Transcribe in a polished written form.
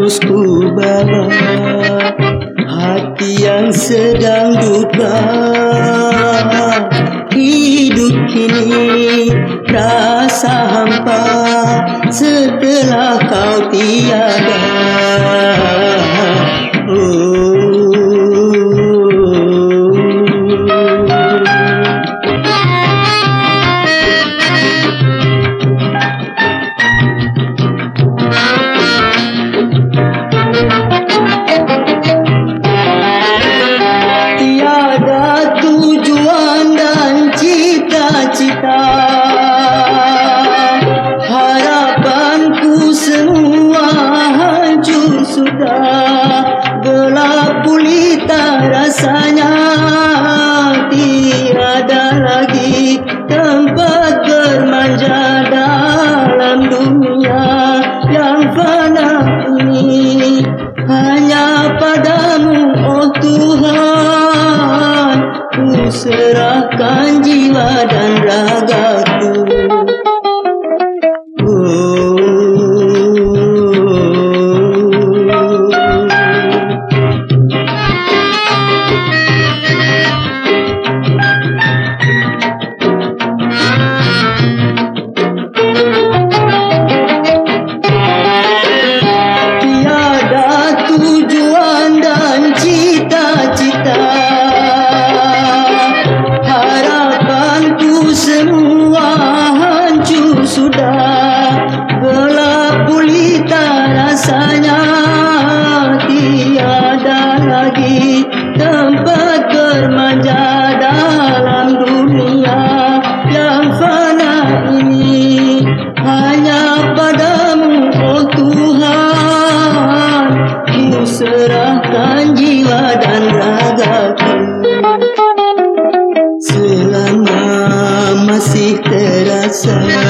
terus ku bawa hati yang sedang duka. Hidup kini rasa hampa setelah kau tiada. Tiada tujuan dan cita-cita, harapanku semua hancur sudah. Gelap gulita rasanya, tiada lagi tempat bermanja dalam dunia yang fana ini. Hanya padamu, oh Tuhan, ku serahkan jiwa dan ragaku. Tujuan dan cita-cita, harapanku semua hancur sudah. Gelap gulita rasanya, tiada lagi tempat bermanja dalam dunia yang fana ini. Hanya padamu, oh Tuhan, ku serahkan jiwa dan ragaku. Selama masih terasa